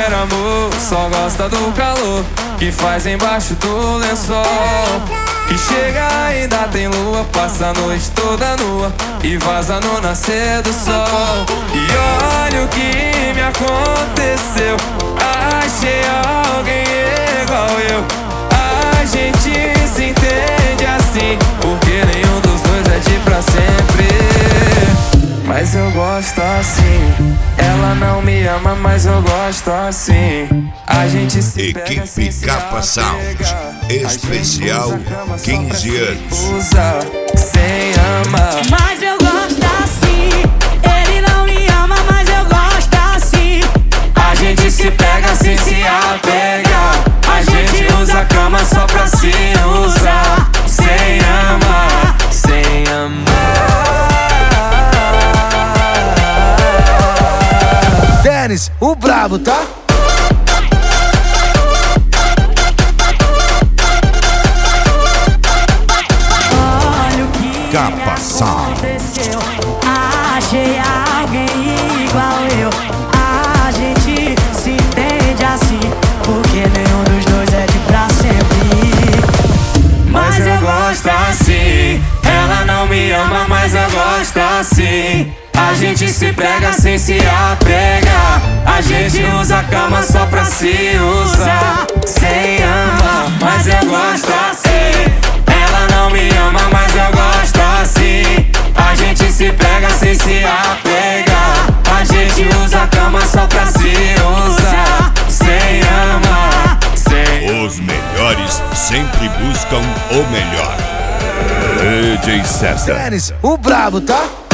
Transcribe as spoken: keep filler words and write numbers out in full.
quer amor, só gosta do calor que faz embaixo do lençol. Que chega ainda tem lua, passa a noite toda nua e vaza no nascer do sol. E olha o que me aconteceu, achei alguém igual eu. A gente se entende assim, porque nenhum dos dois é de pra sempre. Mas eu gosto assim, ela não me ama, mas eu gosto assim. A gente se pega Equipe Capa Sound, especial quinze anos. Usa sem amar. Mas eu gosto assim, ele não me ama, mas eu gosto assim. A gente se pega sem se apegar. A gente usa a cama só pra se usar. Sem amar, sem amar. Dennis, o brabo, tá? Olha o que Capa Sound. aconteceu, achei alguém igual eu. A gente se entende assim, porque nenhum dos dois é de pra sempre. Mas eu gosto assim, ela não me ama, mas eu gosto assim. A gente se pega sem se apegar. A gente usa a cama só pra se usar. Sem amar, mas eu gosto assim. Ela não me ama, mas eu gosto assim. A gente se pega sem se apegar. A gente usa a cama só pra se usar. Sem amar, sem. Os melhores sempre buscam o melhor. D J César. Dennis, o brabo, tá?